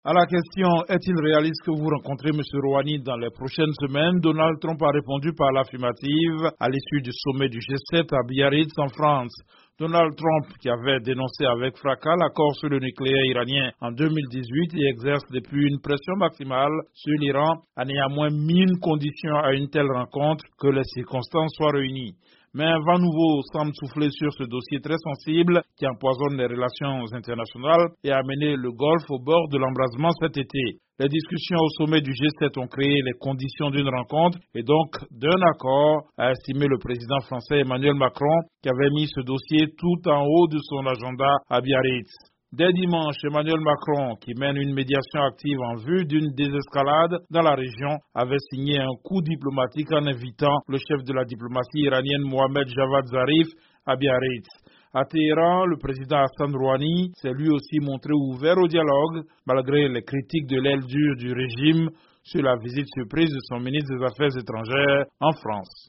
À la question « Est-il réaliste que vous rencontrez M. Rouhani dans les prochaines semaines ?», Donald Trump a répondu par l'affirmative à l'issue du sommet du G7 à Biarritz en France. Donald Trump, qui avait dénoncé avec fracas l'accord sur le nucléaire iranien en 2018 et exerce depuis une pression maximale sur l'Iran, a néanmoins mis une condition à une telle rencontre, que les circonstances soient réunies. Mais un vent nouveau semble souffler sur ce dossier très sensible qui empoisonne les relations internationales et a amené le Golfe au bord de l'embrasement cet été. Les discussions au sommet du G7 ont créé les conditions d'une rencontre et donc d'un accord, a estimé le président français Emmanuel Macron, qui avait mis ce dossier tout en haut de son agenda à Biarritz. Dès dimanche, Emmanuel Macron, qui mène une médiation active en vue d'une désescalade dans la région, avait signé un coup diplomatique en invitant le chef de la diplomatie iranienne Mohamed Javad Zarif à Biarritz. À Téhéran, le président Hassan Rouhani s'est lui aussi montré ouvert au dialogue, malgré les critiques de l'aile dure du régime sur la visite surprise de son ministre des Affaires étrangères en France.